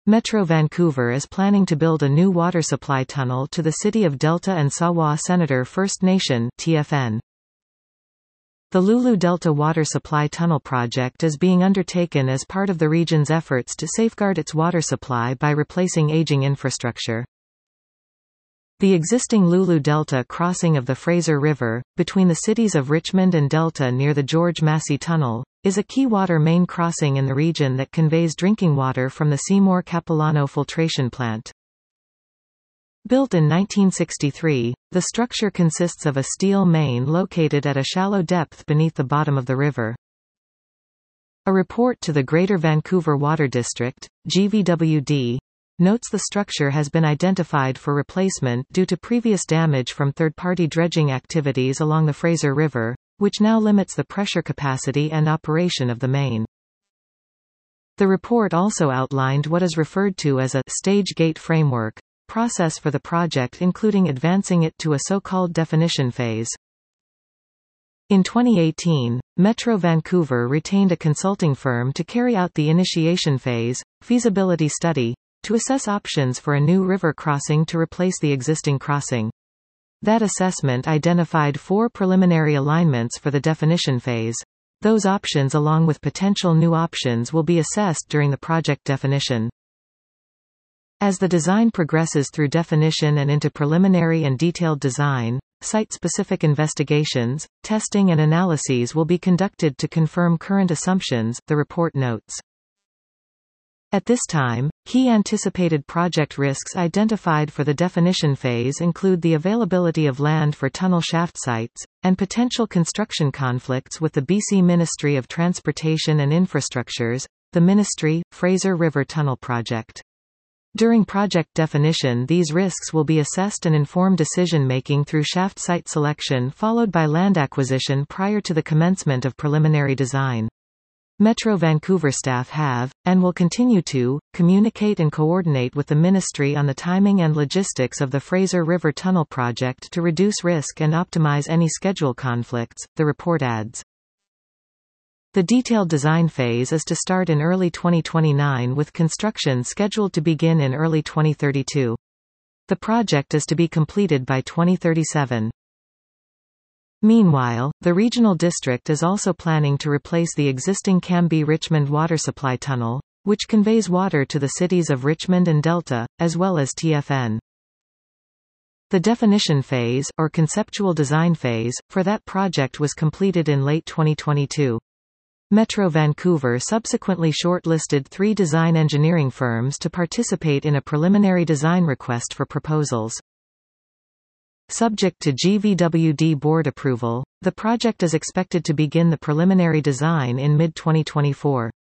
Metro Vancouver is planning to build a new water supply tunnel to the city of Delta and Sawa Senator First Nation (TFN). The Lulu Delta Water Supply Tunnel project is being undertaken as part of the region's efforts to safeguard its water supply by replacing aging infrastructure. The existing Lulu Delta crossing of the Fraser River, between the cities of Richmond and Delta near the George Massey Tunnel, is a key water main crossing in the region that conveys drinking water from the Seymour Capilano filtration plant. Built in 1963, the structure consists of a steel main located at a shallow depth beneath the bottom of the river. A report to the Greater Vancouver Water District, GVWD, notes the structure has been identified for replacement due to previous damage from third-party dredging activities along the Fraser River, which now limits the pressure capacity and operation of the main. The report also outlined what is referred to as a stage gate framework process for the project, including advancing it to a so-called definition phase. In 2018, Metro Vancouver retained a consulting firm to carry out the initiation phase, feasibility study, to assess options for a new river crossing to replace the existing crossing. That assessment identified 4 preliminary alignments for the definition phase. Those options along with potential new options will be assessed during the project definition. As the design progresses through definition and into preliminary and detailed design, site-specific investigations, testing and analyses will be conducted to confirm current assumptions, the report notes. At this time, key anticipated project risks identified for the definition phase include the availability of land for tunnel shaft sites, and potential construction conflicts with the BC Ministry of Transportation and Infrastructures, the Ministry, Fraser River Tunnel Project. During project definition, these risks will be assessed and inform decision-making through shaft site selection followed by land acquisition prior to the commencement of preliminary design. Metro Vancouver staff have, and will continue to, communicate and coordinate with the Ministry on the timing and logistics of the Fraser River Tunnel project to reduce risk and optimize any schedule conflicts, the report adds. The detailed design phase is to start in early 2029 with construction scheduled to begin in early 2032. The project is to be completed by 2037. Meanwhile, the regional district is also planning to replace the existing Cambie-Richmond water supply tunnel, which conveys water to the cities of Richmond and Delta, as well as TFN. The definition phase, or conceptual design phase, for that project was completed in late 2022. Metro Vancouver subsequently shortlisted 3 design engineering firms to participate in a preliminary design request for proposals. Subject to GVWD board approval, the project is expected to begin the preliminary design in mid-2024.